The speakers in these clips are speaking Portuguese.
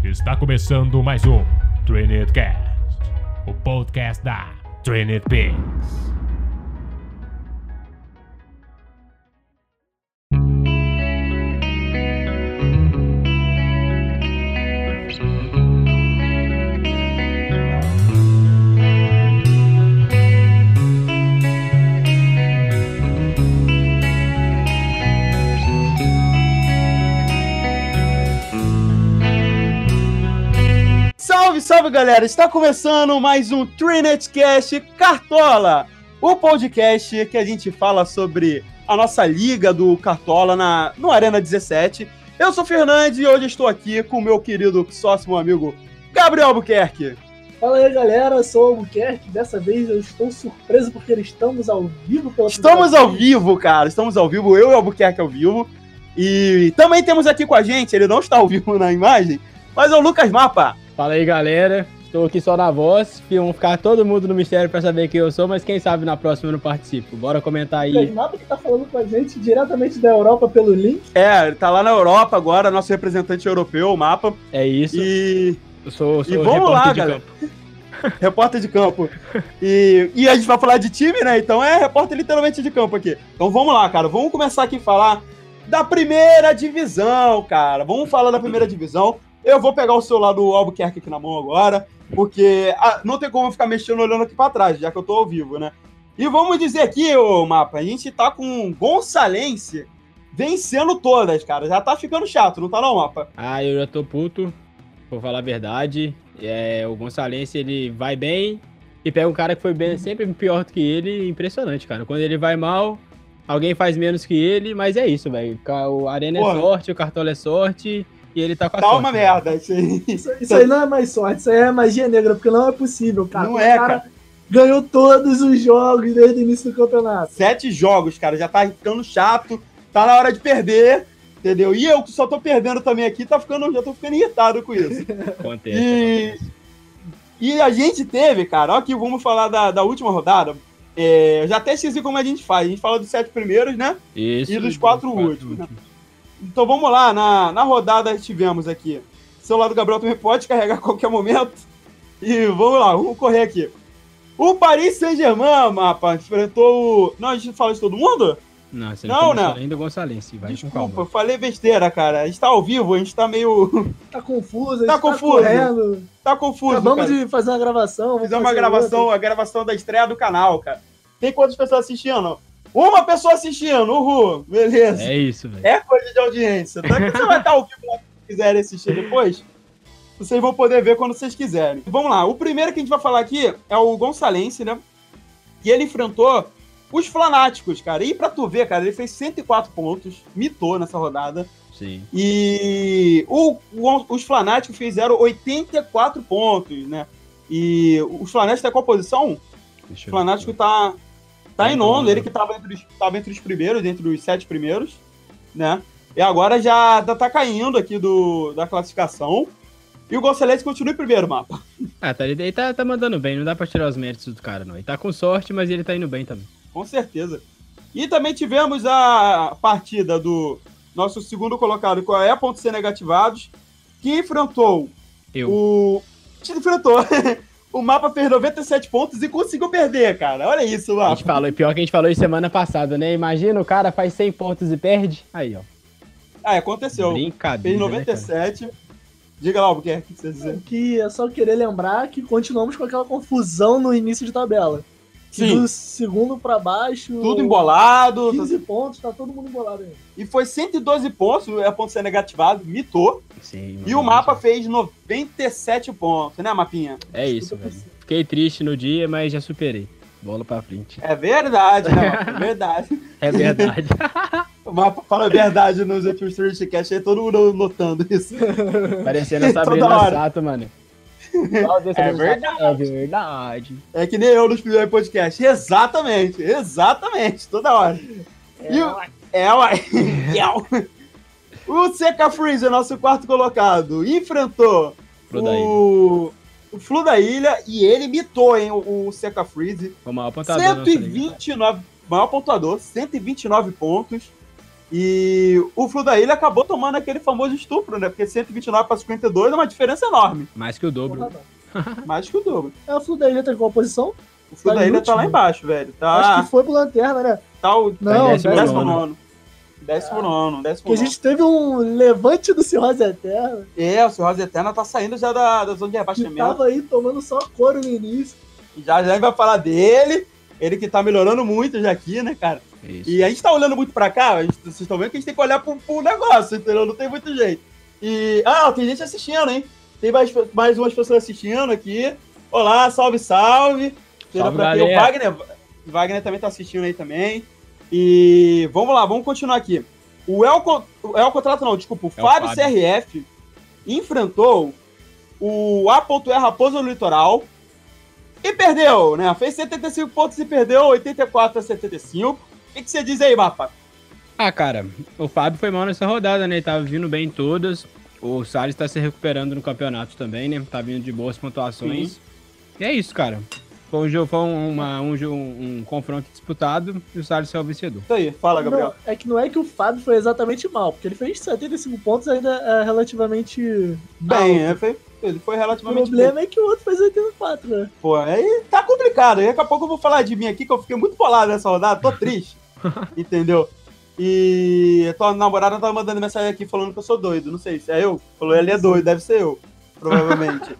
Está começando mais um Trained Cast, o podcast da Trained Pigs. Salve, galera! Está começando mais um Trained Cast Cartola, o podcast que a gente fala sobre a nossa liga do Cartola no Arena 17. Eu sou o Fernandes e hoje estou aqui com o meu querido sócio, meu amigo Gabriel Albuquerque. Fala aí, galera, eu sou o Albuquerque. Dessa vez eu estou surpreso porque estamos ao vivo pela Estamos ao vivo, cara. Estamos ao vivo, eu e o Albuquerque ao vivo. E também temos aqui com a gente, ele não está ao vivo na imagem, mas é o Lucas Mapa. Fala aí, galera. Estou aqui só na voz. Vão ficar todo mundo no mistério pra saber quem eu sou, mas quem sabe na próxima eu não participo. Bora comentar aí. O Mapa que tá falando com a gente diretamente da Europa pelo link. É, ele tá lá na Europa agora, nosso representante europeu, o Mapa. É isso. E eu sou vamos lá, galera. Repórter de campo. E a gente vai falar de time, né? Então é repórter literalmente de campo aqui. Então vamos lá, cara. Vamos começar aqui a falar da primeira divisão, cara. Vamos falar da primeira divisão. Eu vou pegar o celular do Albuquerque aqui na mão agora, porque não tem como ficar mexendo olhando aqui pra trás, já que eu tô ao vivo, né? E vamos dizer aqui, ô Mapa, a gente tá com o Gonçalense vencendo todas, cara. Já tá ficando chato, não tá não, Mapa? Ah, eu já tô puto, vou falar a verdade. O Gonçalense, ele vai bem e pega um cara que foi bem, sempre pior do que ele. Impressionante, cara. Quando ele vai mal, alguém faz menos que ele, mas é isso, velho. O Arena é sorte, o Cartola é sorte... E ele tá com a sorte. Tá uma merda, isso aí. Isso aí não é mais sorte, isso aí é magia negra, porque não é possível, cara. Não é, cara. Ganhou todos os jogos desde o início do campeonato. 7 jogos, cara, já tá ficando chato, tá na hora de perder, entendeu? E eu que só tô perdendo também aqui, já tô ficando irritado com isso. Acontece. E a gente teve, cara, ó aqui, vamos falar da última rodada. Já até esqueci como a gente faz, a gente fala dos 7 primeiros, né? Isso. E dos 4 últimos, né? Então vamos lá, na rodada tivemos aqui. O celular do Gabriel também pode carregar a qualquer momento. E vamos lá, vamos correr aqui. O Paris Saint-Germain, Mapa, enfrentou o... Não, a gente fala de todo mundo? Não, você não, não ainda o Gonçalense. Vai Desculpa, com calma. eu falei besteira, cara. A gente tá ao vivo, a gente tá meio... Tá confuso, tá confuso. Correndo. Tá confuso, Acabamos cara. de fazer uma gravação. Fizemos uma gravação, a gravação da estreia do canal, cara. Tem quantas pessoas assistindo? Uma pessoa assistindo, uhul, beleza. É isso, velho. É coisa de audiência. Tá? Você vai estar ao vivo lá se quiserem assistir depois. Vocês vão poder ver quando vocês quiserem. Vamos lá, o primeiro que a gente vai falar aqui é o Gonçalense, né? E ele enfrentou os Flanáticos, cara. E pra tu ver, cara, ele fez 104 pontos, mitou nessa rodada. Sim. E os Flanáticos fizeram 84 pontos, né? E os Flanáticos tá qual posição? O Flanático tá em nono, ele que tava entre os primeiros, entre os 7 primeiros, né? E agora já tá caindo aqui da classificação. E o Gonçalense continua em primeiro, Mapa. Ele tá mandando bem, não dá pra tirar os méritos do cara, não. Ele tá com sorte, mas ele tá indo bem também. Com certeza. E também tivemos a partida do nosso segundo colocado, com a E.C negativados, que enfrentou O Mapa fez 97 pontos e conseguiu perder, cara. Olha isso, Mapa. Pior que a gente falou isso semana passada, né? Imagina o cara faz 100 pontos e perde. Aí, ó. Aconteceu. Brincadeira, fez 97. Né, diga lá o que você dizer. Que é só querer lembrar que continuamos com aquela confusão no início de tabela. Sim. Do segundo pra baixo... Tudo embolado. 15 pontos, tá todo mundo embolado aí. E foi 112 pontos, o E.C negativado, mitou. Sim, e o Mapa fez 97 pontos, né, Mapinha? É isso, velho. Fiquei triste no dia, mas já superei. Bola pra frente. É verdade, né, Mapa? É verdade. É verdade. O Mapa fala a verdade nos últimos Trendcast, aí todo mundo notando isso. Parecendo a Sabrina Sato, mano. É verdade. É verdade. É que nem eu nos primeiros podcasts. Exatamente, toda hora. O CK Freezer, nosso quarto colocado, enfrentou o Flu da Ilha e ele mitou, hein, o CK Freezer. O maior pontuador. 129, maior pontuador, 129 pontos. E o Flu da Ilha acabou tomando aquele famoso estupro, né? Porque 129 para 52 é uma diferença enorme. Mais que o dobro. Porra, não. Mais que o dobro. É, o Flu da Ilha tá em qual posição? O Flu Tá da em Ilha tá lá último. embaixo, velho. Acho Tá, que foi pro Lanterna, né? tá o Não, décimo 19º. 19º. Que a gente teve um levante do Cirrose Eterna. É, o Cirrose Eterna tá saindo já da zona de Que rebaixamento. tava aí tomando só couro no início. Já a gente vai falar dele. Ele que tá melhorando muito já aqui, né, cara? Isso. E a gente tá olhando muito pra cá, vocês estão vendo que a gente tem que olhar pro negócio, entendeu? Não tem muito jeito. E, tem gente assistindo, hein? Tem mais umas pessoas assistindo aqui. Olá, salve, salve. Salve, Pra aqui, o galera. Wagner também tá assistindo aí também. E vamos lá, vamos continuar aqui. O Fábio Fábio. CRF enfrentou o A.E. Raposa do Litoral e perdeu, né? Fez 75 pontos e perdeu 84-75. O que você diz aí, Mapa? Cara, o Fábio foi mal nessa rodada, né? Ele tava vindo bem em todas. O Salles tá se recuperando no campeonato também, né? Tá vindo de boas pontuações. E é isso, cara. Foi um confronto disputado e o Salles foi o vencedor. Isso aí, fala, Gabriel. Não é que o Fábio foi exatamente mal, porque ele fez 75 pontos ainda é relativamente Bem, alto. ele foi O relativamente problema é que o outro fez 84, né? Pô, aí tá complicado. Aí daqui a pouco eu vou falar de mim aqui, que eu fiquei muito bolado nessa rodada, tô triste. Entendeu? E a tua namorada tava mandando mensagem aqui falando que eu sou doido. Não sei se é eu. Falou, ele é doido, deve ser eu. Provavelmente.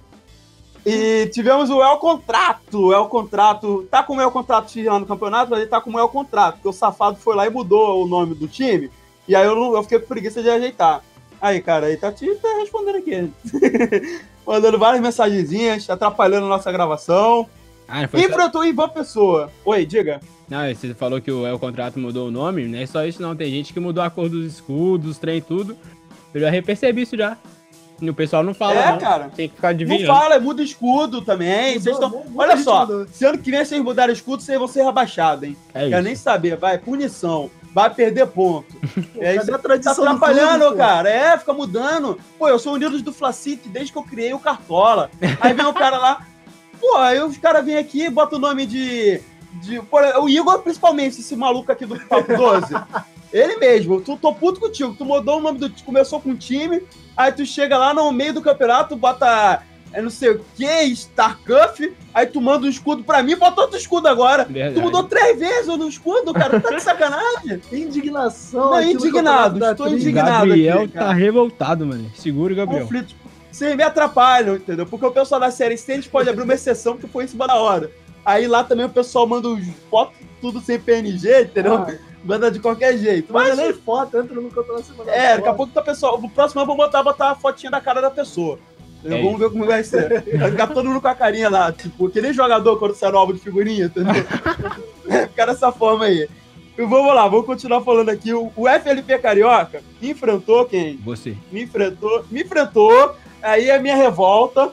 E tivemos o El Contrato. O El Contrato tá com o El Contrato lá no campeonato, mas ele tá com o El Contrato, porque o safado foi lá e mudou o nome do time. E aí eu fiquei com preguiça de ajeitar. Aí, cara, aí tá respondendo aqui. Mandando várias mensagenzinhas, atrapalhando a nossa gravação. Não foi Enfrentou o Ivan Pessoa. Oi, diga. Não, você falou que o contrato mudou o nome, não é só isso não, tem gente que mudou a cor dos escudos, trem e tudo. Eu já percebi isso já. E o pessoal não fala, não. Cara. Tem que ficar Não adivinhando. fala, muda escudo também. Vocês tão... Olha só, se ano que vem vocês mudarem escudo, vocês vão ser rebaixados, hein? É Quero isso. nem saber, vai, punição. Vai perder ponto. É isso. Cadê a Tá tradição do atrapalhando, clube, pô? cara. Fica mudando. Pô, eu sou Unidos do Flacite desde que eu criei o Cartola. Aí vem o cara lá. Pô, aí os caras vêm aqui e botam o nome de... Pô, o Igor, principalmente, esse maluco aqui do Papo 12. Ele mesmo. Tô puto contigo. Tu mudou o nome do... Começou com um time, aí tu chega lá no meio do campeonato, bota... não sei o que, StarCuff, aí tu manda um escudo pra mim, bota outro escudo agora. Verdade. Tu mudou 3 vezes no escudo, cara. Tá de sacanagem. Indignação. Não, aqui no indignado, Campeonato da estou Tri. indignado. Gabriel aqui, tá cara. revoltado, mano. Segura o Gabriel. Conflito. Vocês me atrapalham, entendeu? Porque o pessoal da série C, eles podem abrir uma exceção que foi em cima da hora. Aí lá também o pessoal manda os fotos tudo sem PNG, entendeu? Ah. Manda de qualquer jeito. Mas Mas nem foto, entra no campeonato semana. daqui a pouco tá pessoal. O próximo eu vou botar a fotinha da cara da pessoa. Entendeu? É Vamos ver como vai ser. Vai ficar todo mundo com a carinha lá, tipo, que nem jogador quando sai no álbum de figurinha, entendeu? Ficar dessa forma aí. E vamos lá, vamos continuar falando aqui. O FLP Carioca enfrentou quem? Você. Me enfrentou. Aí a minha revolta.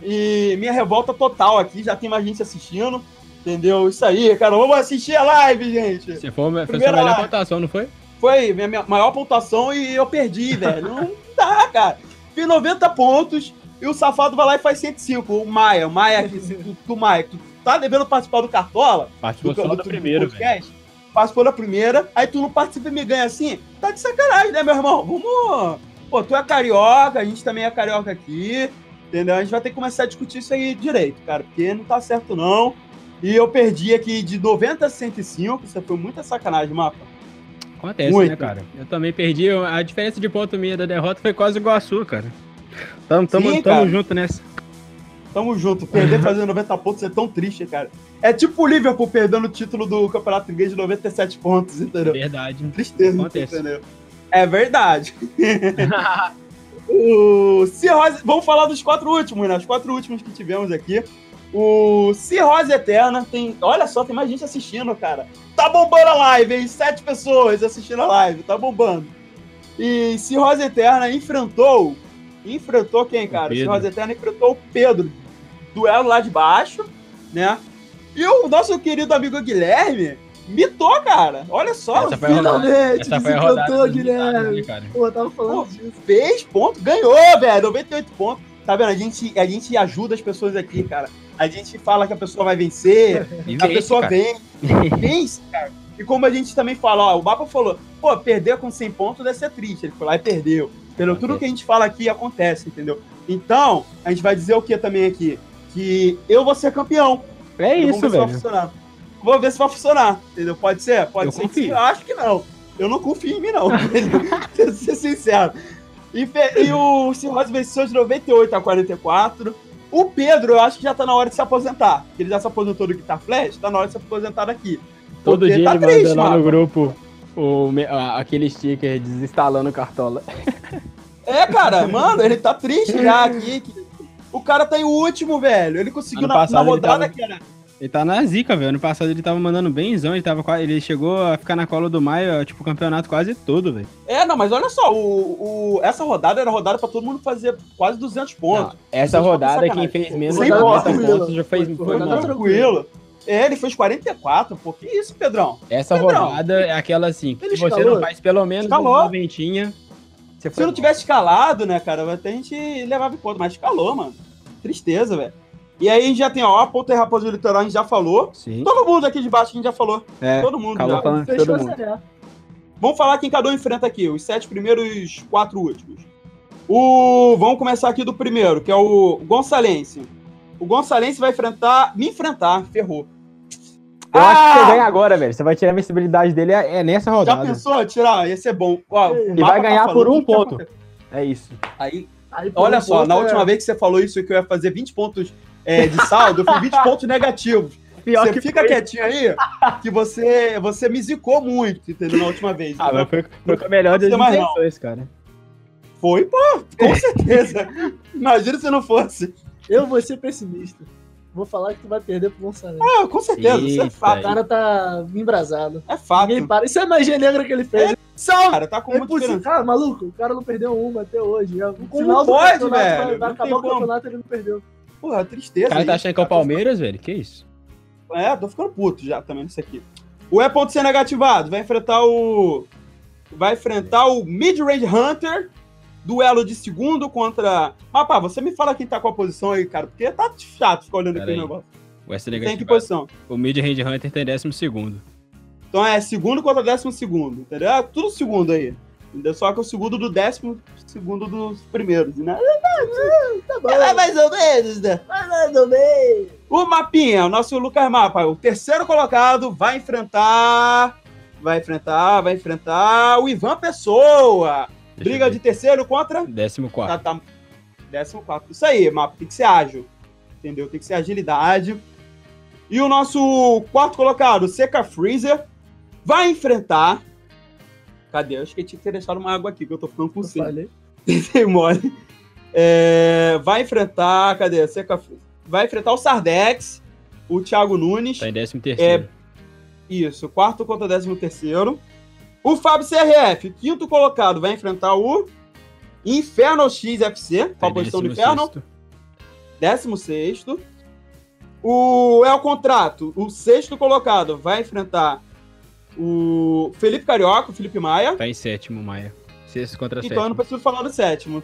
E minha revolta total aqui. Já tem mais gente assistindo. Entendeu? Isso aí, cara. Vamos assistir a live, gente. Você foi sua Primeira melhor live. pontuação, não foi? Foi minha maior pontuação e eu perdi, velho. Não dá, cara. Fiz 90 pontos e o safado vai lá e faz 105. O Maia aqui, tu Maia, tu tá devendo participar do Cartola? Participou do, só do, da do primeira, velho. podcast? Participou da primeira, aí tu não participa e me ganha assim? Tá de sacanagem, né, meu irmão? Vamos... Pô, tu é carioca, a gente também é carioca aqui, entendeu? A gente vai ter que começar a discutir isso aí direito, cara, porque não tá certo não. E eu perdi aqui de 90 a 105, isso foi muita sacanagem, Mapa. Acontece, Muito. né, cara? Eu também perdi. A diferença de ponto minha da derrota foi quase igual a sua, cara. Tamo cara. junto nessa. Tamo junto. Perder fazendo 90 pontos é tão triste, cara. É tipo o Liverpool perdendo o título do Campeonato Inglês de 97 pontos, entendeu? Verdade. Tristeza, Acontece. entendeu? É verdade. Vamos falar dos 4 últimos, né? Os 4 últimos que tivemos aqui. O Cirrose Eterna tem... Olha só, tem mais gente assistindo, cara. Tá bombando a live, hein? 7 pessoas assistindo a live. Tá bombando. E Cirrose Eterna enfrentou quem, cara? Pedro. Cirrose Eterna enfrentou o Pedro. Duelo lá de baixo, né? E o nosso querido amigo Guilherme mitou, cara. Olha só. Essa foi a rodada. Finalmente, Essa foi a rodada desencantou, dos mitados, né, Guilherme. cara? Pô, eu tava falando Pô, disso. fez ponto, ganhou, velho. 98 pontos. Tá vendo? A gente ajuda as pessoas aqui, cara. A gente fala que a pessoa vai vencer, E a vence, pessoa cara. vence, cara. E como a gente também fala, ó, o Mapa falou, pô, perder com 100 pontos deve ser triste. Ele foi lá e perdeu. Entendeu? Tudo que a gente fala aqui acontece, entendeu? Então, a gente vai dizer o que também aqui? Que eu vou ser campeão. É isso, velho. Vou ver se vai funcionar, entendeu? Pode ser? Pode Eu ser. confio. Eu acho que não. Eu não confio em mim, não. Pra ser sincero. E o Cirrose venceu de 98-44. O Pedro, eu acho que já tá na hora de se aposentar. Ele já se aposentou do Guitar Flash, tá na hora de se aposentar daqui. Todo Porque dia tá ele triste, manda lá mano. no grupo aquele sticker desinstalando o Cartola. É, cara, mano, ele tá triste já aqui. O cara tá em último, velho. Ele conseguiu Ano na passado ele rodada tava- que era. Ele tá na zica, velho. Ano passado ele tava mandando benzão, ele chegou a ficar na cola do Maio, tipo, o campeonato quase todo, velho. É, não, mas olha só, essa rodada era rodada pra todo mundo fazer quase 200 pontos. Essa 200 rodada, sacanagem. quem fez menos Sem de 90 pontos. pontos já fez... Foi Foi rodada mal. Tranquilo. É, ele fez 44, pô. Que isso, Pedrão? Essa Pedrão. rodada é aquela assim, que Ele se você escalou? não faz pelo menos Escalou. uma ventinha, você Se não tivesse escalado, né, cara, até a gente levava em conta, mas escalou, mano. Tristeza, velho. E aí a gente já tem, ó, a ponta e raposa do litoral, a gente já falou. Sim. Todo mundo aqui de baixo a gente já falou. É, Todo mundo calou já. falando de Fechou todo a mundo. Série A. Vamos falar quem cada um enfrenta aqui, os 7 primeiros e os 4 últimos. Vamos começar aqui do primeiro, que é o Gonçalense. O Gonçalense vai me enfrentar, ferrou. Eu acho que você ganha agora, velho. Você vai tirar a visibilidade dele nessa Já rodada. pensou tirar? Ia ser bom. Ó, o E mapa vai ganhar tá por falando um tudo que ponto. acontece. É isso. Aí, Aí, por olha um só, ponto, na última vez que você falou isso, que eu ia fazer 20 pontos de saldo, eu fiz 20 pontos negativos. Pior Você que fica quietinho aí, que você me zicou muito, entendeu? Na última vez. Ah, entendeu? mas foi com a melhor das Não precisa mais, não. intenções, cara. Foi, pô, com certeza. Imagina se não fosse. Eu vou ser pessimista. Vou falar que tu vai perder pro Gonçalves. Ah, com certeza, isso é Eita, fato. O cara tá embrasado. É fato. Ninguém para. Isso é a magia negra que ele fez. São, cara, tá com É muita impossível. esperança. Cara, maluco, o cara não perdeu uma até hoje. No Como final do pode, campeonato, velho? Vai Não tem acabar o como. campeonato e ele não perdeu. Porra, tristeza. O cara tá isso, achando que é o Palmeiras, velho? Que isso? Tô ficando puto já também nisso aqui. O E.C negativado vai enfrentar o Mid-Range Hunter, duelo de segundo contra... Mas, pá, você me fala quem tá com a posição aí, cara, porque tá chato ficar olhando Pera aqui o aí. negócio. O S Tem que negativo. posição. O Mid Range Hunter tem 12º. Então é segundo contra 12º, entendeu? É tudo segundo aí. Entendeu? Só que o segundo do 12º dos primeiros, né? Tá bom. É mais ou menos, né? Mais ou menos. O Mapinha, o nosso Lucas Mapa, o terceiro colocado, vai enfrentar o Ivan Pessoa. Briga de terceiro contra... 14º. Tá. 14º. Isso aí, Mapa, tem que ser ágil. Entendeu? Tem que ser agilidade. E o nosso quarto colocado, o Seca Freezer, vai enfrentar... Cadê? Eu acho que eu tinha que ter deixado uma água aqui, que eu tô ficando com Eu sede. falei. Tentei mole. Vai enfrentar... Cadê? Seca Freezer. Vai enfrentar o Sardex, o Thiago Nunes. Tá em 13º. Isso, quarto contra 13º. O Fábio CRF, quinto colocado, vai enfrentar o Infernal XFC, Tá qual a em posição do Infernal? 16º. 16º. O El Contrato, o sexto colocado, vai enfrentar o Felipe Carioca, o Felipe Maia. Tá em 7º, Maia. 6º contra 7º. Então eu não preciso falar do sétimo,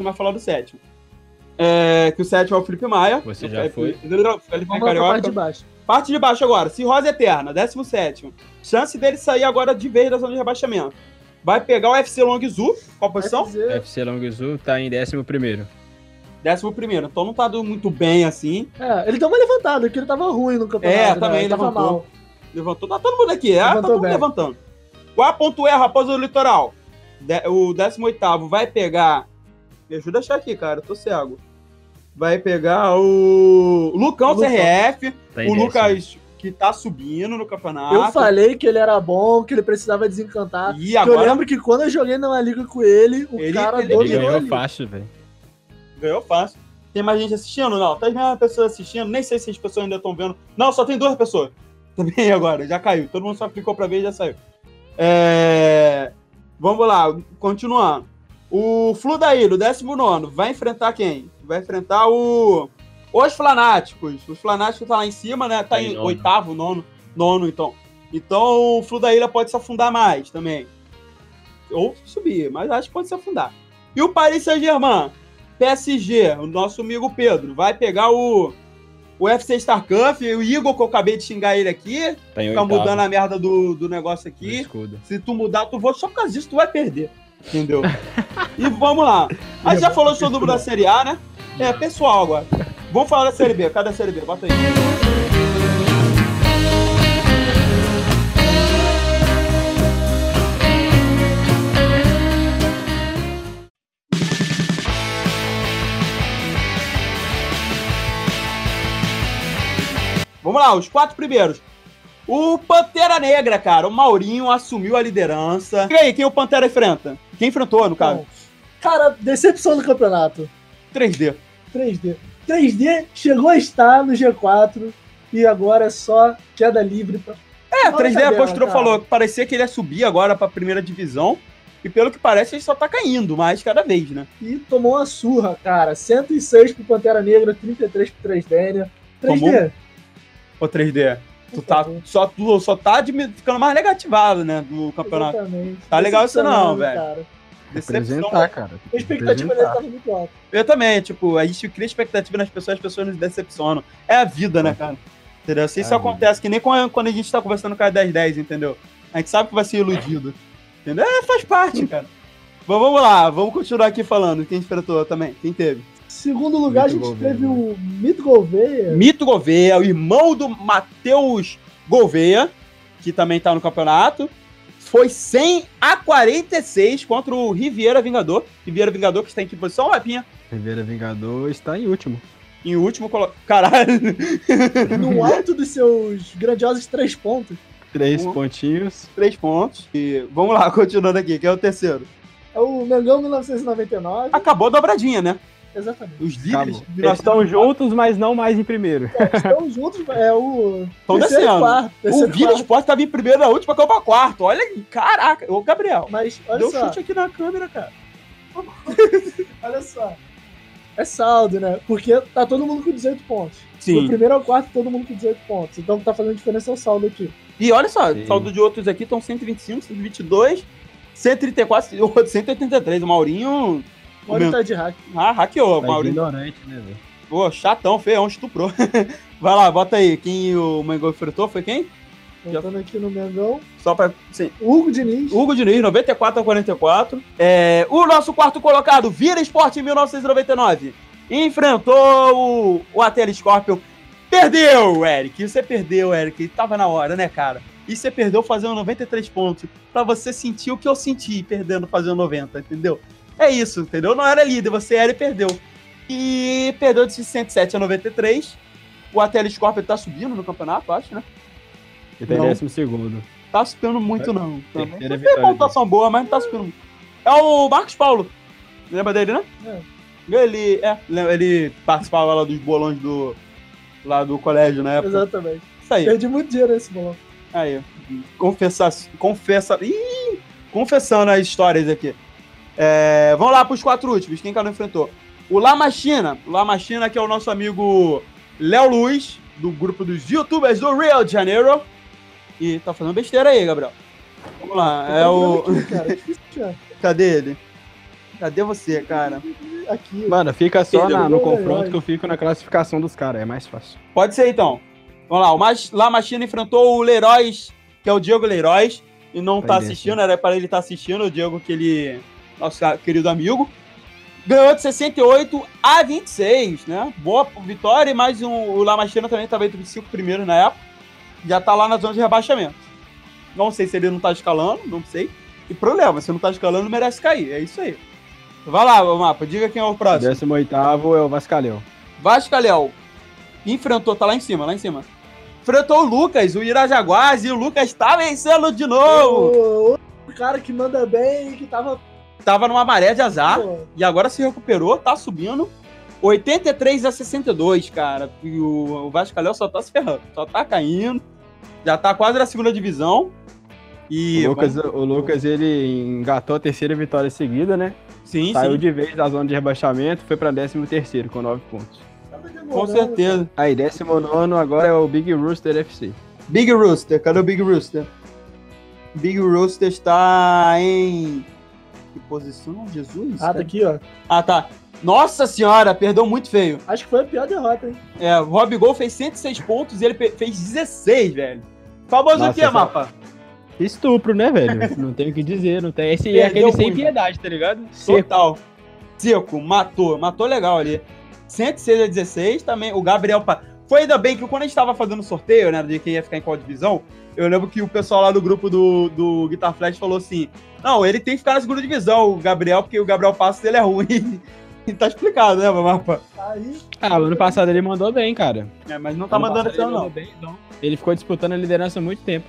que o sétimo é o Felipe Maia. Você já foi. Felipe Vamos lá pra parte Carioca. de baixo. Parte de baixo agora, Cirrose Eterna, 17º. Chance dele sair agora de vez da zona de rebaixamento. Vai pegar o FC Longzhu, qual a posição? FZ, FC Longzhu tá em 11º. 11º, então não tá dando muito bem assim. ele deu uma levantada, porque ele tava ruim no campeonato. Também Ele tava levantou. mal. Levantou, tá todo mundo aqui, Levantou tá todo mundo bem. levantando. O A.E, Raposa do Litoral, o 18º vai pegar... Me ajuda a achar aqui, cara, eu tô cego. Vai pegar o Lucão CRF, Tá em o 10º. Lucas que tá subindo no campeonato. Eu falei que ele era bom, que ele precisava desencantar. E Eu agora lembro que quando eu joguei numa liga com ele, o Ele- cara ele Ele dominou ganhou ali. fácil, velho. ganhou fácil. Tem mais gente assistindo? Não, tá as mesmas pessoas assistindo. Nem sei se as pessoas ainda estão vendo. Não, só tem 2 pessoas. Também agora, já caiu. Todo mundo só clicou pra ver e já saiu. Vamos lá, continuando. O Fludaíro, 19º, vai enfrentar quem? Vai enfrentar os Flanáticos. Os Flanáticos tá lá em cima, né? Tá Tá em em nono. 8º, nono, então. Então o Fludaíra pode se afundar mais também. Ou subir, mas acho que pode se afundar. E o Paris Saint-Germain, PSG, o nosso amigo Pedro, vai pegar o o UFC Star Cup, o Igor, que eu acabei de xingar ele aqui, Tá em fica oitavo, mudando a merda do negócio do aqui. escudo. Se tu mudar, tu voa só por causa disso, tu vai perder. Entendeu? E vamos lá. A gente já falou sobre da Série A, né? Pessoal agora. Vamos falar da Série B. Cadê a Série B? Bota aí. Vamos lá, os 4 primeiros. O Pantera Negra, cara. O Maurinho assumiu a liderança. E aí, quem o Pantera enfrenta? Quem enfrentou, no caso? Bom, cara, decepção do campeonato. 3D. 3D. 3D chegou a estar no G4 e agora é só queda livre. Pra... 3D tabela, mostrou, cara. falou que parecia que ele ia subir agora pra primeira divisão. E pelo que parece, ele só tá caindo mais cada vez, né? E tomou uma surra, cara. 106 pro Pantera Negra, 33 pro 3D. 3D. Ô, 3D. Tu só tá ficando mais negativado, né? Do campeonato. Exatamente. Tá legal isso não, Decepcionado, velho. cara. Representar, cara. A expectativa dele tava muito alta. Eu também, tipo, a gente cria expectativa nas pessoas, as pessoas nos decepcionam. É a vida, né, cara? Entendeu? Se isso acontece, que nem quando a gente tá conversando com a 1010, entendeu? A gente sabe que vai ser iludido. Entendeu? Faz parte, cara. Mas vamos lá, vamos continuar aqui falando. Quem enfrentou também? Quem teve? Segundo lugar, Mito a gente Gouveia, teve o Mito Gouveia. Mito Gouveia, o irmão do Matheus Gouveia, que também tá no campeonato. Foi 100-46 contra o Riviera Vingador. Riviera Vingador que está em que posição, Rapinha? Riviera Vingador está em último. Em último, caralho. No alto dos seus grandiosos 3 pontos. 3 pontinhos. 3 pontos. E vamos lá, continuando aqui, que é o terceiro. É o Mengão 1999. Acabou a dobradinha, né? Exatamente. Os líderes. Acabou. Eles estão juntos, mas não mais em primeiro. Estão juntos, é o. Estão terceiro e descendo. quarto, O terceiro e Vila quarto. Esporte tava em primeiro, a última caiu pra quarto. Olha aí, caraca. Ô, Gabriel, Mas olha deu só, chute aqui na câmera, cara. olha só. É saldo, né? Porque tá todo mundo com 18 pontos. Do Sim. primeiro ao quarto, todo mundo com 18 pontos. Então o que tá fazendo diferença é o saldo aqui. E olha só, Sim. o saldo de outros aqui estão 125, 122, 134, 183. O Maurinho O Maurinho tá de hack. hackeou. O Tá Maurinho, ignorante, né, velho? pô, chatão, feião, estuprou. Vai lá, bota aí. Quem o Mengão enfrentou foi quem? Voltando aqui no Mengão. Só pra... Sim. Hugo Diniz. Hugo Diniz, 94-44. O nosso quarto colocado, Vira Esporte, em 1999. Enfrentou o Ateli Scorpion. Perdeu, Eric. Você perdeu, Eric. Tava na hora, né, cara? E você perdeu fazendo 93 pontos. Pra você sentir o que eu senti perdendo fazendo 90, entendeu? É isso, entendeu? Não era líder, você era e perdeu. E perdeu de 107-93. O Ateli Scorpion tá subindo no campeonato, acho, né? Ele tá Não. em 12º. Tá subindo muito, não. Também. Terceira Tem vitória pontuação boa, mas não tá subindo muito. É o Marcos Paulo. Lembra dele, né? Ele participava lá dos bolões lá do colégio na época. Exatamente. Isso aí. Perdi muito dinheiro nesse bolão. Aí. Confessando as histórias aqui. Vamos lá pros 4 últimos. Quem que não enfrentou? O La Machina. O La Machina, que é o nosso amigo Léo Luz, do grupo dos youtubers do Rio de Janeiro. E tá fazendo besteira aí, Gabriel. Vamos lá. Cara, difícil, cara. Cadê ele? Cadê você, cara? Aqui. Mano, fica só Perdeu. no confronto que eu fico na classificação dos caras, é mais fácil. Pode ser, então. Vamos lá. O La Machina enfrentou o Leroy's, que é o Diego Leroy's. E não tá Aí, assistindo, era para ele estar assistindo. O Diego, nosso querido amigo. Ganhou de 68-26, né? Boa vitória. E mais o La Machina também estava entre os 5 primeiros na época. Já tá lá na zona de rebaixamento. Não sei se ele não tá escalando, não sei. E problema, se não tá escalando, merece cair. É isso aí. Vai lá, Mapa, diga quem é o próximo. 18º é o Vascalhau. Vascalhau enfrentou, tá lá em cima. Enfrentou o Lucas, o Irajaguás, e o Lucas tá vencendo de novo. O cara que manda bem, que tava. Tava numa maré de azar, Pô, e agora se recuperou, tá subindo. 83-62, cara. E o Vascalhau só tá se ferrando, só tá caindo. Já tá quase na 2ª divisão. E O Lucas, ele engatou a 3ª vitória seguida, né? sim, Saiu sim, de vez da zona de rebaixamento, foi pra 13º com 9 pontos. tava demorando, com certeza. Aí, 19º agora é o Big Rooster FC. Big Rooster, cadê o Big Rooster? Big Rooster está em... Que posição, Jesus? Ah, tá aqui, ó. Ah, tá. Nossa senhora, perdeu muito feio. Acho que foi a pior derrota, hein? É, o Rob Gol fez 106 pontos e ele fez 16, velho. Famoso o Nossa, quê, essa- mapa? Estupro, né, velho? Não tem o que dizer, não tem. Esse é Perdeu aquele sem muito. piedade, tá ligado? Seco. Total. Seco, matou legal ali. 106 a 16 também. O Gabriel. Foi ainda bem que quando a gente tava fazendo sorteio, né, de quem ia ficar em qual divisão, eu lembro que o pessoal lá do grupo do Guitar Flash falou assim: não, ele tem que ficar na segunda divisão, o Gabriel, porque o Gabriel Passos ele é ruim. E tá explicado, né, mapa? Aí, Ah, o ano passado ele mandou bem, cara. É, mas não tá Ano mandando passado esse ano, ele não. mandou bem, então. Ele ficou disputando a liderança há muito tempo.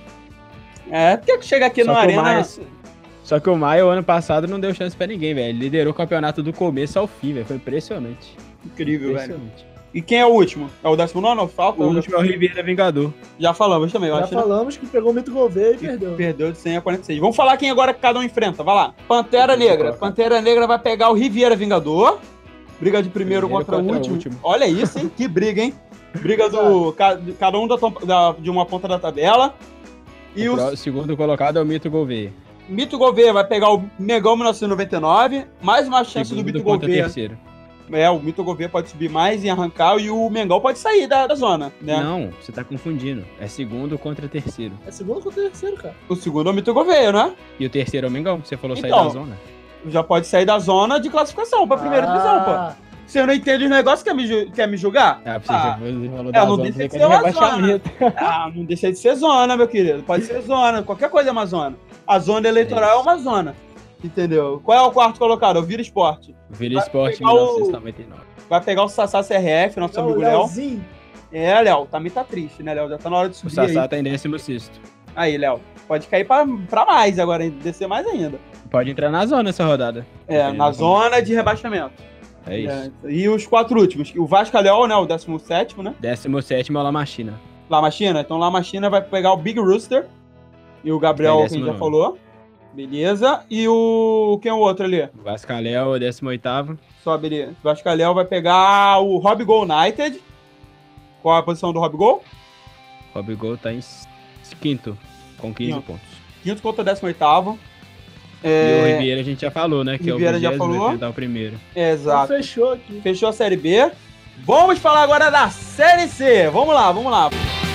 É, porque chega aqui Só na que o arena. Maia- Só que o Maia, o ano passado, não deu chance pra ninguém, velho. Ele liderou o campeonato do começo ao fim, velho. Foi impressionante. Incrível, velho. Impressionante. E quem é o último? É o 19? Falta? O último é o Ribeira Vingador. Já falamos também, eu já acho. Né? falamos que pegou o Mito Gouveia e perdeu. Perdeu de 100 a 46. Vamos falar quem agora que cada um enfrenta. Vai lá. Pantera Negra. Pantera Negra vai pegar o Riviera Vingador. Briga de primeiro contra o último. Olha isso, hein? Que briga, hein? Briga do cada um de uma ponta da tabela. E O segundo colocado é o Mito Gouveia. Mito Gouveia vai pegar o Megão 1999. Mais uma chance do Mito contra Gouveia. terceiro. É, o Mito Gouveia pode subir mais e arrancar. E o Mengão pode sair da zona, né? Não, você tá confundindo. É segundo contra terceiro. É segundo contra terceiro, cara. O segundo é o Mito Gouveia, né? E o terceiro é o Mengão. Você falou sair Então, da zona. Já pode sair da zona de classificação pra primeira divisão, pô. Você não entende os negócios, quer me julgar? Ah, você Ah, falou não deixa de você ser quer uma rebaixamento. Ah, não deixa de ser zona, meu querido. Pode ser zona, qualquer coisa é uma zona. A zona eleitoral é uma zona. Entendeu? Qual é o quarto colocado? É o Vira Esporte. Vila Esporte pegar o- 1999. Vai pegar o Sassá CRF, nosso É o amigo Léo. Leozinho. É, Léo, também tá triste, né, Léo? Já tá na hora de O subir Sassá aí. tá em 16º. Aí, Léo, pode cair pra mais agora, hein? Descer mais ainda. Pode entrar na zona essa rodada. É, na zona de rebaixamento. É isso. É, e os quatro últimos. O Vascalhau, né, o 17º, né? 17º é o La Machina. La Machina. Então, La Machina vai pegar o Big Rooster. E o Gabriel, É, quem já 19º. falou. Beleza. E o... Quem é o outro ali? O Vascaléu, 18º. Sobe ali. O Vascalhau vai pegar o Rob Gol United. Qual a posição do Rob Gol? Rob Gol tá em quinto, com 15 Não. pontos. Quinto contra 18º. E o Ribeira a gente já falou, né? Que Ribeira é o já 20º, falou. vai enfrentar o primeiro. Exato. Então fechou aqui. Fechou a Série B. Vamos falar agora da Série C. Vamos lá, vamos lá.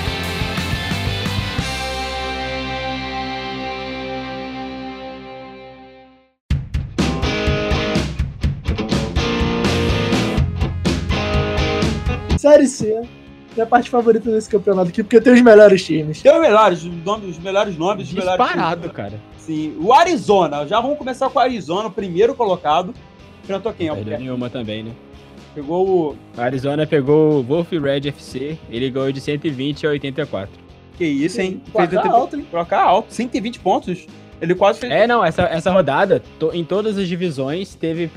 Série C. Minha parte favorita desse campeonato aqui, porque tem os melhores times. Tem os melhores nomes, os melhores nomes, os melhores Disparado, times. cara. Sim. O Arizona. Já vamos começar com o Arizona, o primeiro colocado. Enfrentou quem? Perdeu nenhuma também, né? Pegou o... O Arizona pegou o Wolf Red FC, ele ganhou de 120 a 84. Que isso, hein? Placar alto, hein? Placar alto. 120 pontos. Ele quase fez... É, não, essa rodada, em todas as divisões,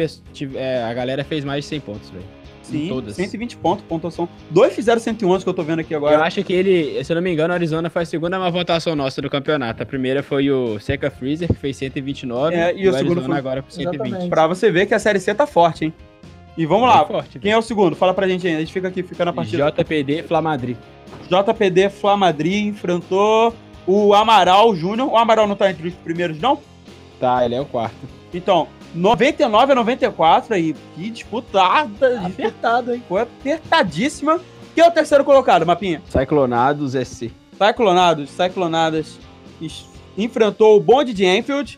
a galera fez mais de 100 pontos, velho. Sim, em todas. 120 pontos, pontuação. Dois fizeram 111 que eu tô vendo aqui agora. Eu acho que ele, se eu não me engano, o Arizona foi a segunda maior votação nossa do campeonato. A primeira foi o Seca Freezer, que fez 129, E o segundo Arizona foi... agora com 120. Exatamente. Pra você ver que a Série C tá forte, hein? E vamos lá. Bem forte, Quem é o segundo? Fala pra gente ainda. A gente fica aqui, fica na partida. JPD Flamadri. JPD Flamadri enfrentou o Amaral Júnior. O Amaral não tá entre os primeiros, não? Tá, ele é o quarto. Então, 99 a 94 aí. Que disputada. Apertado, hein? Foi apertadíssima. Quem é o terceiro colocado, Mapinha? Cyclonados SC. Cyclonadas enfrentou o Bonde de Enfield.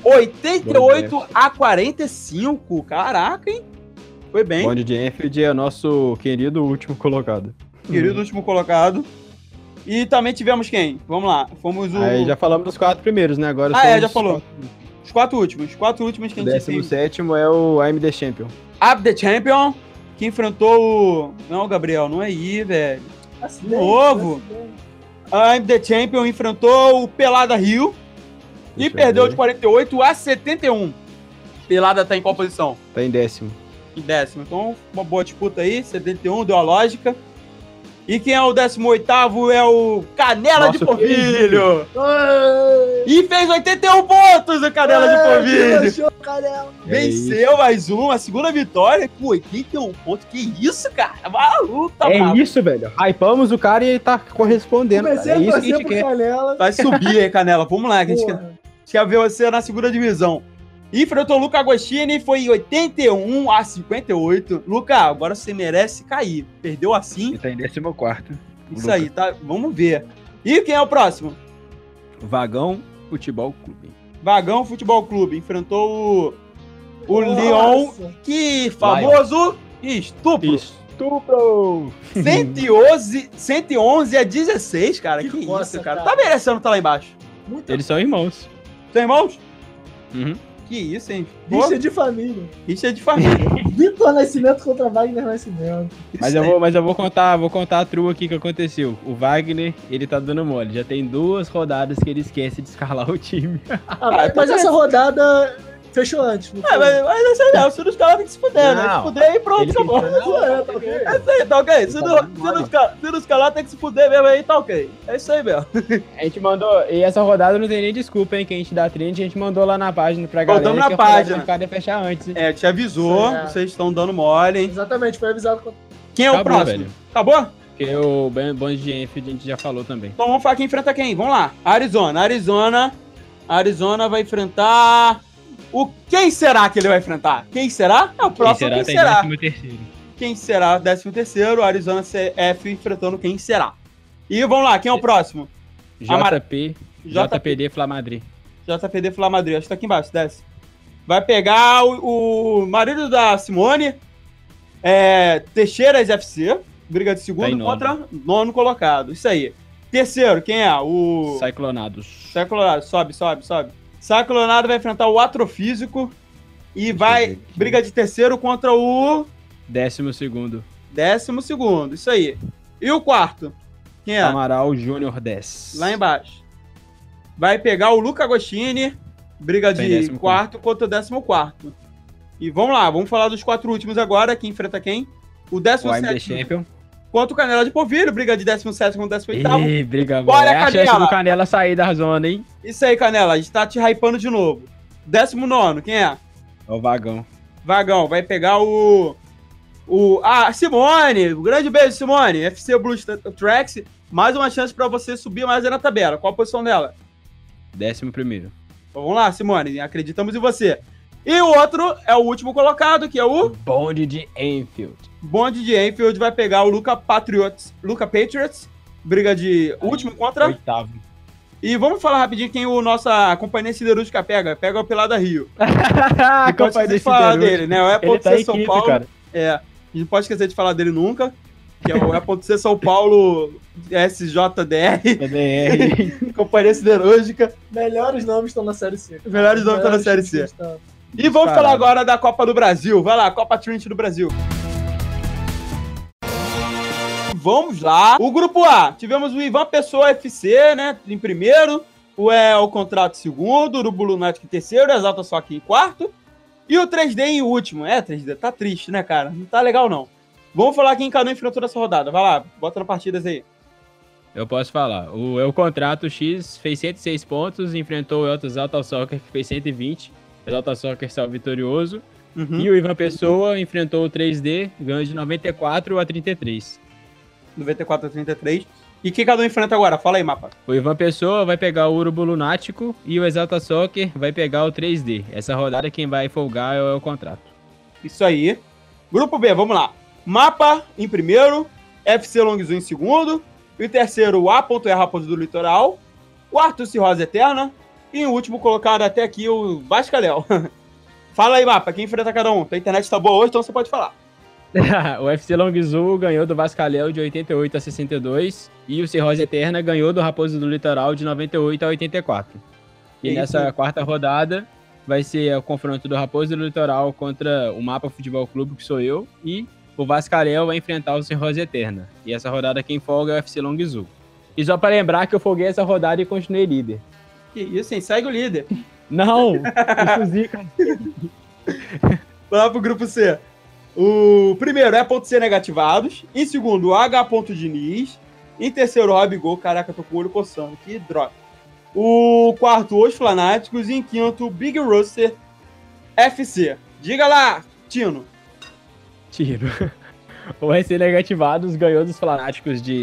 88 a 45. Caraca, hein? Foi bem. Bonde de Enfield é nosso querido último colocado. Querido último colocado. E também tivemos quem? Vamos lá. Fomos o... Aí já falamos dos 4 primeiros, né? Agora Ah, são já os falou. Os quatro últimos. Quatro últimos que a O gente tem. 17º é o AMD Champion. Up the Champion, que enfrentou o... Não, Gabriel, não é aí, velho. Acidente, Novo. acidente. I'm the Champion enfrentou o Pelada Rio e Deixa eu perdeu ver. de 48 a 71. Pelada tá em qual posição? Tá em 10º. Em 10º. Então, uma boa disputa aí. 71, deu a lógica. E quem é o 18º é o Canela de Nosso Povilho. Ai, E fez 81 pontos o Canela de Povilho. Fechou, Canela. Venceu mais uma, a segunda vitória com 81 pontos. Que isso, cara? Maluco, tá É bravo. isso, velho. Hypamos o cara e ele tá correspondendo. Comecei Cara. É a isso que a torcer gente pro quer. Canela. Vai subir aí, Canela. Vamos lá, que a gente Porra. quer ver você na segunda divisão. Enfrentou o Luca Agostini, foi 81-58. Luca, agora você merece cair. Perdeu assim. Ele tá em 14º. Isso aí, tá? Vamos ver. E quem é o próximo? Vagão Futebol Clube. Vagão Futebol Clube. Enfrentou o Nossa. Leon, que famoso estupro. Estupro! 111-16, cara. Que Nossa, isso, cara. cara. Tá merecendo estar lá embaixo. Muita Eles são irmãos. São irmãos? Uhum. Que isso, hein? bicha de família. Rixa de família. Vitor Nascimento contra Wagner Nascimento. Mas eu vou contar a trua aqui que aconteceu. O Wagner, ele tá dando mole. Já tem 2 rodadas que ele esquece de escalar o time. Mas essa rodada fechou antes. Não foi? Mas esse aí não, se não escalar tem que se fuder, né? Se Não. fuder aí pronto, Ele acabou. fica, não, É, tá ok. É isso aí, tá ok? Se não escalar tem que se fuder mesmo aí, tá ok. É isso aí mesmo. A gente mandou, e essa rodada não tem nem desculpa, hein, que a gente dá trend, a gente mandou lá na página pra galera. Botamos na que a rodada página. do mercado ia fechar antes, hein? É, te avisou, É. vocês estão dando mole, hein? Exatamente, foi avisado. Quem é o Acabou, próximo? velho. Acabou? Porque o bonde de Enfield a gente já falou também. Então vamos falar quem enfrenta quem. Vamos lá. Arizona vai enfrentar... Quem será que ele vai enfrentar? Quem será? É o próximo. Quem será? Tá em 13º. Quem será? 13º, Arizona CF enfrentando quem será. E vamos lá, quem é o próximo? JPD Flamadri. JPD Flamadri, acho que tá aqui embaixo, desce. Vai pegar o marido da Simone, Teixeiras FC, briga de Tá segundo em nono. contra nono colocado. Isso aí. Terceiro, quem é? O Cyclonados. Cyclonado, sobe. Cyclonado vai enfrentar o Atrofísico e vai briga de terceiro contra o 12º. 12º, isso aí. E o quarto? Quem é? Amaral Júnior 10. Lá embaixo. Vai pegar o Luca Agostini, briga Tá em de 14º. quarto contra o 14º. E vamos lá, vamos falar dos 4 últimos agora, quem enfrenta quem? O O AMD 17º Champion. contra o Canela de Povilho, briga de 17º contra o 18º. Ih, briga Bora, boa. É a chance Canela. do Canela sair da zona, hein? Isso aí, Canela, a gente tá te hypando de novo. 19º, quem é? É o Vagão. Vagão, vai pegar Simone, um grande beijo, Simone. FC Blues Tracks, mais uma chance pra você subir mais aí na tabela. Qual a posição dela? 11º. Então, vamos lá, Simone, acreditamos em você. E o outro é o último colocado, que é o Bonde de Enfield. Bonde de Enfield, vai pegar o Luca Patriots, briga de último contra... 8º. E vamos falar rapidinho quem nossa companhia siderúrgica pega o Pelada Rio. Não pode esquecer de falar dele, né? O Ele tá E.C. São Paulo. cara. A gente pode esquecer de falar dele nunca, que é o E.C. São Paulo SJDR, PDR. companhia siderúrgica. Melhores nomes estão na Série C. Melhores nomes estão na Série C. estão. E vamos Disparado. falar agora da Copa do Brasil. Vai lá, Copa Trinity do Brasil. Vamos lá. O grupo A, tivemos o Ivan Pessoa FC, né, em primeiro, o Contrato em segundo, o Urubu Lunático em terceiro, o Exalta só aqui em quarto, e o 3D em último. 3D, tá triste, né, cara? Não tá legal, não. Vamos falar quem cada um enfrentou nessa rodada. Vai lá, bota na partidas aí. Eu posso falar. O Contrato X fez 106 pontos, enfrentou o Exalta Soccer, que fez 120. O Exalta Soccer saiu vitorioso. Uhum. E o Ivan Pessoa enfrentou o 3D, ganhou de 94-33. 94-33. E quem cada um enfrenta agora? Fala aí, mapa. O Ivan Pessoa vai pegar o Urubu Lunático e o Exalta Soccer vai pegar o 3D. Essa rodada quem vai folgar é o Contrato. Isso aí. Grupo B, vamos lá. Mapa em primeiro, FC Longzhu em segundo, e em terceiro, o A.R. Raposo do Litoral, o Arthur Cirrose Eterna, e em último colocado até aqui, o Vascaléu. Fala aí, mapa, quem enfrenta cada um? Tua internet tá boa hoje, então você pode falar. O FC Longzhu ganhou do Vascaléu de 88-62 e o Cirrose Eterna ganhou do Raposo do Litoral de 98-84. E Eita. nessa quarta rodada vai ser o confronto do Raposo do Litoral contra o Mapa Futebol Clube, que sou eu, e o Vascaléu vai enfrentar o Cirrose Eterna. E essa rodada quem folga é o FC Longzhu. E só pra lembrar que eu folguei essa rodada e continuei líder. Que isso, hein? Segue o líder. Não! Isso zica. Vamos lá pro grupo C. O primeiro C negativados. Em segundo, o H. Diniz. Em terceiro, o Robigol. Caraca, tô com o olho coçando. Que droga. O quarto, os Fanáticos. E em quinto, o Big Rooster FC. Diga lá, Tino. Tiro. O SC Negativados ganhou dos Fanáticos de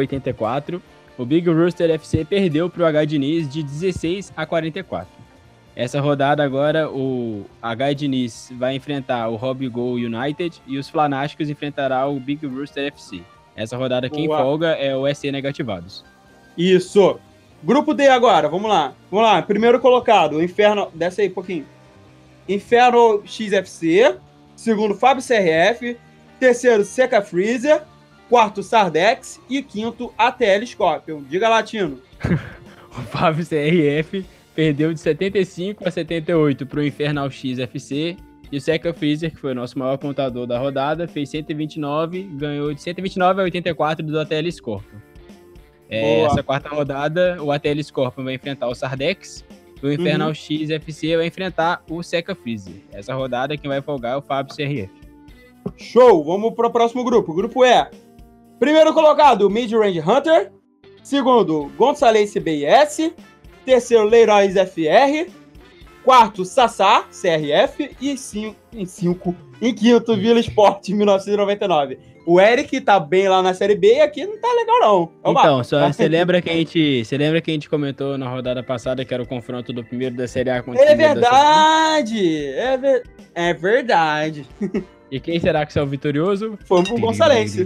112-84. O Big Rooster FC perdeu pro H. Diniz de 16-44. Essa rodada agora, o H. Diniz vai enfrentar o Rob Gol United e os Flanásticos enfrentará o Big Rooster FC. Essa rodada quem Boa. folga é o SC Negativados. Isso. Grupo D agora, vamos lá. Vamos lá, primeiro colocado, o Inferno... Desce aí um pouquinho. Inferno XFC. Segundo, Fábio CRF. Terceiro, Seca Freezer. Quarto, Sardex. E quinto, ATL Scorpion. Diga lá, Tino. O Fábio CRF perdeu de 75 a 78 para o Infernal XFC. E o Seca Freezer, que foi o nosso maior pontuador da rodada, fez 129, ganhou de 129 a 84 do ATL Scorpion. Essa quarta rodada, o ATL Scorpion vai enfrentar o Sardex. O Infernal XFC vai enfrentar o Seca Freezer. Essa rodada, quem vai folgar é o Fábio CRF. Show! Vamos para o próximo grupo. O grupo E. Primeiro colocado, Mid Range Hunter. Segundo, Gonçalves BIS. Terceiro, Leroy's FR. Quarto, Sassá, CRF. E em quinto, Vila Sport, 1999. O Eric tá bem lá na Série B e aqui não tá legal, não. Então, você lembra que a gente comentou na rodada passada que era o confronto do primeiro da Série A contra o primeiro da Série verdade! É verdade. E quem será que é o vitorioso? Foi o Gonçalves.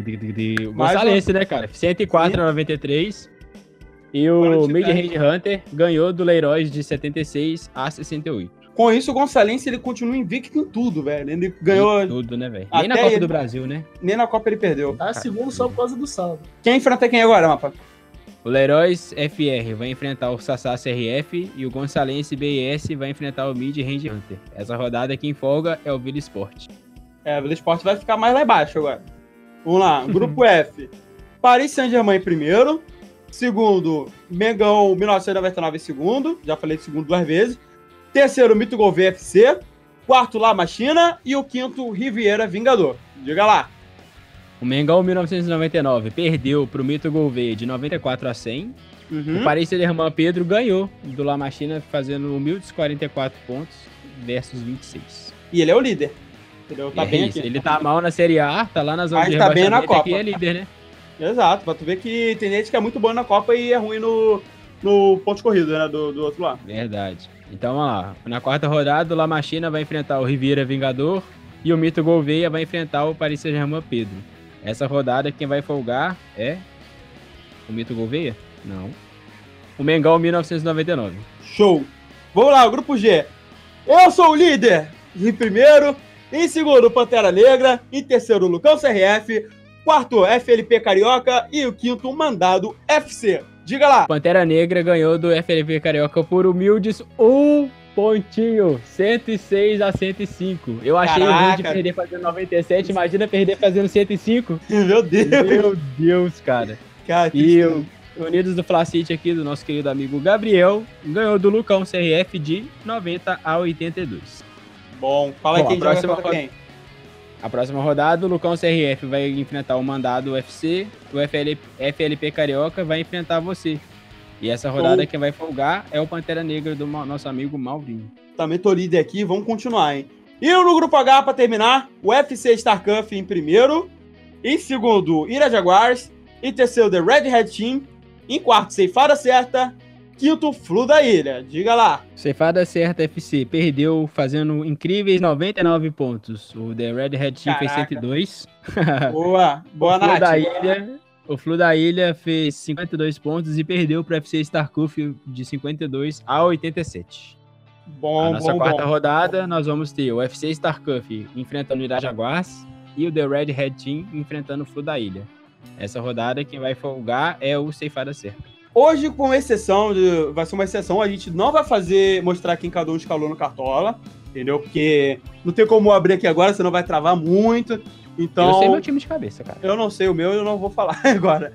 O Gonçalves, né, cara? 104 a 93. E o Mid Range Hunter ganhou do Leroy de 76 a 68. Com isso, o Gonçalves, ele continua invicto em tudo, velho. Ele ganhou... Tudo, né, velho? Nem na Copa do Brasil, né? Nem na Copa ele perdeu. Tá segundo só por causa do saldo. Quem enfrenta quem agora, Mapa? O Leroy's FR vai enfrentar o Sassá CRF e o Gonçalves BIS vai enfrentar o Mid Range Hunter. Essa rodada quem folga é o Vila Sport. O Vila Sport vai ficar mais lá embaixo agora. Vamos lá, grupo F. Paris Saint-Germain em primeiro. Segundo, Mengão 1999 em segundo. Já falei de segundo 2 vezes. Terceiro, Mito Gouveia FC. Quarto, La Machina. E o quinto, Riviera Vingador. Diga lá. O Mengão 1999 perdeu pro Mito Gouveia de 94 a 100. O Paris Saint-Germain Pedro ganhou do La Machina fazendo humildes 44 pontos versus 26. E ele é o líder. Entendeu? Tá bem aqui. Ele tá mal na Série A, tá lá na zona de rebaixamento, tá bem na Copa. Aqui é líder, né? Exato, pra tu ver que tem gente que é muito bom na Copa e é ruim no ponto corrido, né, do outro lado. Verdade. Então, vamos lá. Na quarta rodada, o La Machina vai enfrentar o Riviera Vingador e o Mito Gouveia vai enfrentar o Paris Saint-Germain Pedro. Essa rodada, quem vai folgar é o Mito Gouveia? Não. O Mengão 1999. Show. Vamos lá, o grupo G. Eu sou o líder em primeiro. Em segundo, Pantera Negra. Em terceiro, Lucão CRF. Quarto, FLP Carioca. E o quinto, Mandado FC. Diga lá. Pantera Negra ganhou do FLP Carioca por humildes 1 pontinho. 106 a 105. Eu achei ruim de perder fazendo 97. Imagina perder fazendo 105. Meu Deus. Meu Deus, cara. E o Unidos do Flacite aqui, do nosso querido amigo Gabriel, ganhou do Lucão CRF de 90 a 82. Bom, fala aí quem joga contra quem. A próxima rodada, o Lucão CRF vai enfrentar o Mandado UFC, o FLP Carioca vai enfrentar você. E essa rodada quem vai folgar é o Pantera Negra do nosso amigo Maurinho. Também tô líder aqui, vamos continuar, hein. E no grupo H, pra terminar, o UFC Star Cuff em primeiro. Em segundo, Ira Jaguars. Em terceiro, The Red Hat Team. Em quarto, Ceifada Certa. Quinto, Flu da Ilha. Diga lá. Ceifada Certa FC perdeu fazendo incríveis 99 pontos. O The Red Hat Team fez 102. Boa Nath. O Flu da Ilha fez 52 pontos e perdeu para o FC Starcuff de 52 a 87. Na nossa quarta rodada, nós vamos ter o UFC Starcuff enfrentando o Irajaguás e o The Red Hat Team enfrentando o Flu da Ilha. Essa rodada, quem vai folgar é o Ceifada Certa. Hoje, com exceção, vai ser uma exceção, a gente não vai mostrar quem cada um escalou no Cartola, entendeu? Porque não tem como abrir aqui agora, senão vai travar muito. Então, eu sei meu time de cabeça, cara. Eu não sei o meu, eu não vou falar agora.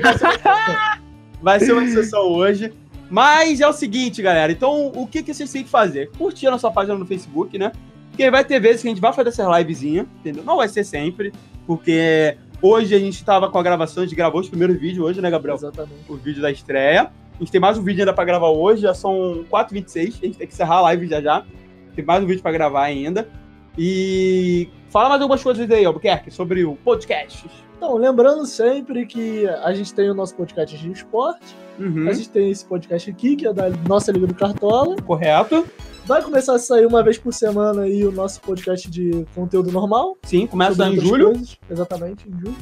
Vai ser uma exceção hoje. Mas é o seguinte, galera. Então, o que vocês têm que fazer? Curtir a nossa página no Facebook, né? Porque vai ter vezes que a gente vai fazer essa livezinha, entendeu? Não vai ser sempre, porque hoje a gente tava com a gravação, a gente gravou os primeiros vídeos hoje, né, Gabriel? Exatamente. O vídeo da estreia. A gente tem mais um vídeo ainda pra gravar hoje, já são 4h26, a gente tem que encerrar a live já. Tem mais um vídeo pra gravar ainda. E Fala mais algumas coisas aí, Albuquerque, sobre o podcast. Então, lembrando sempre que a gente tem o nosso podcast de esporte, Uhum. a gente tem esse podcast aqui, que é da nossa Liga do Cartola. Correto? Vai começar a sair uma vez por semana aí o nosso podcast de conteúdo normal. Sim, começa sobre em outras julho. coisas. Exatamente, em julho.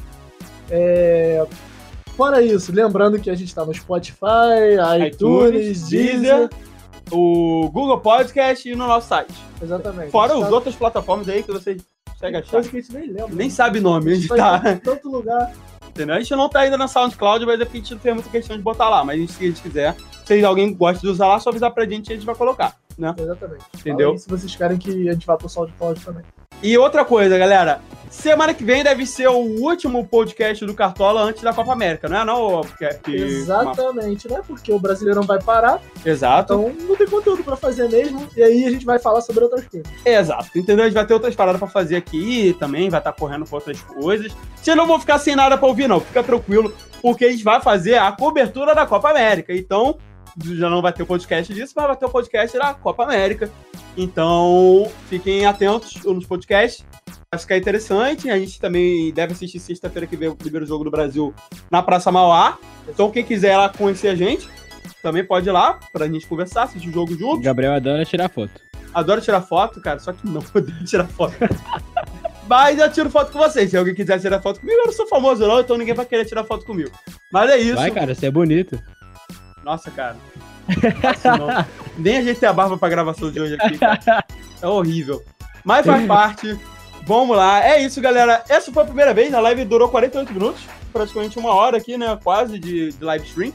Fora isso, lembrando que a gente tá no Spotify, iTunes, Deezer. O Google Podcast e no nosso site. Exatamente. Fora A gente as tá- outras plataformas aí que vocês conseguem achar. coisa que a gente nem lembra. Nem sabe nome, a gente tá tá. em tanto lugar. Entendeu? A gente não tá ainda na SoundCloud, mas é porque a gente não fez muita questão de botar lá. Mas se a gente quiser, se alguém gosta de usar lá, só avisar pra gente e a gente vai colocar, né? Exatamente. Entendeu? Fala aí se vocês querem que a gente vá pro SoundCloud também. E outra coisa, galera. Semana que vem deve ser o último podcast do Cartola antes da Copa América, não é não? Exatamente, né? Porque o Brasileirão vai parar, Exato. então não tem conteúdo pra fazer mesmo. E aí a gente vai falar sobre outras coisas. Exato, entendeu? A gente vai ter outras paradas pra fazer aqui também, vai estar correndo com outras coisas. Vocês não vão ficar sem nada pra ouvir, não. Fica tranquilo, porque a gente vai fazer a cobertura da Copa América. Então, já não vai ter o podcast disso, mas vai ter o podcast da Copa América. Então, fiquem atentos nos podcasts. Vai ficar interessante. A gente também deve assistir sexta-feira que vem o primeiro jogo do Brasil na Praça Mauá. Então, quem quiser ir lá conhecer a gente, também pode ir lá pra gente conversar, assistir o jogo junto. Gabriel adora tirar foto. Adoro tirar foto, cara, só que não odeio tirar foto. Mas eu tiro foto com vocês. Se alguém quiser tirar foto comigo, eu não sou famoso não, então ninguém vai querer tirar foto comigo. Mas é isso. Vai, cara, você é bonito. Nossa, cara. Nossa, não. Nem ajeitei a barba pra gravação de hoje aqui, cara. É horrível. Mas faz parte. Vamos lá. É isso, galera. Essa foi a primeira vez. A live durou 48 minutos. Praticamente 1 hora aqui, né? Quase de live stream.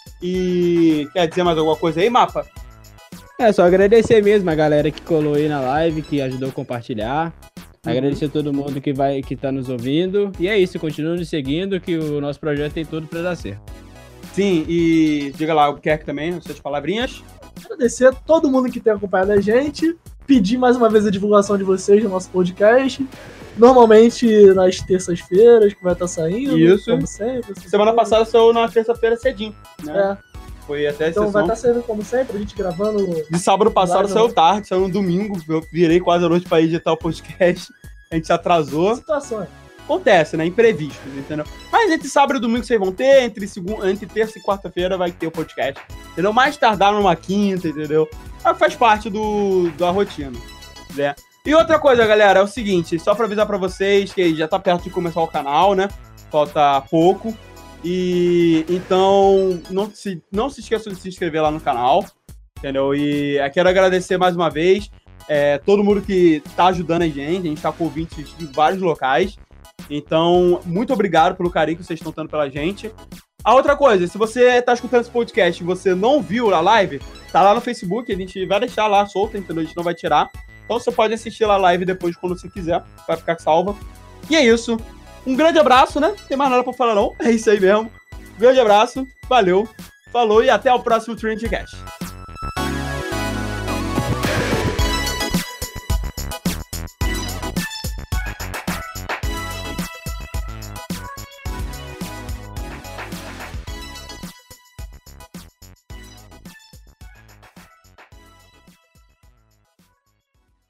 E quer dizer mais alguma coisa aí, Mapa? É, só agradecer mesmo a galera que colou aí na live, que ajudou a compartilhar. Agradecer a todo mundo que tá nos ouvindo. E é isso, continua nos seguindo, que o nosso projeto tem tudo pra dar certo. Sim, e diga lá o que também, as suas palavrinhas. Agradecer a todo mundo que tem acompanhado a gente. Pedir mais uma vez a divulgação de vocês no nosso podcast. Normalmente nas terças-feiras que vai estar saindo. Isso. Como sempre. Semana passada saiu na terça-feira cedinho, né? Foi até a Então sessão. vai estar saindo como sempre, a gente gravando. De sábado passado Vai, saiu não. tarde, saiu no domingo. Eu virei quase a noite pra editar o podcast. A gente se atrasou. Situações. Acontece, né? Imprevistos, entendeu? Mas entre sábado e domingo vocês vão ter, entre terça e quarta-feira vai ter o podcast. Entendeu? Mais tardar numa quinta, entendeu? Faz parte da rotina, né? E outra coisa, galera, é o seguinte, só pra avisar pra vocês que já tá perto de começar o canal, né? Falta pouco. E então não se esqueçam de se inscrever lá no canal, entendeu? E quero agradecer mais uma vez todo mundo que tá ajudando a gente tá com ouvintes de vários locais. Então, muito obrigado pelo carinho que vocês estão dando pela gente. A outra coisa, se você tá escutando esse podcast e você não viu a live, tá lá no Facebook, a gente vai deixar lá solta, entendeu? A gente não vai tirar. Então você pode assistir a live depois quando você quiser, vai ficar salva. E é isso. Um grande abraço, né? Não tem mais nada pra falar não, é isso aí mesmo. Grande abraço, valeu, falou e até o próximo Trendcast.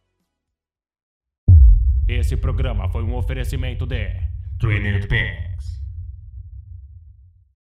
Esse programa foi um oferecimento de Training Peaks.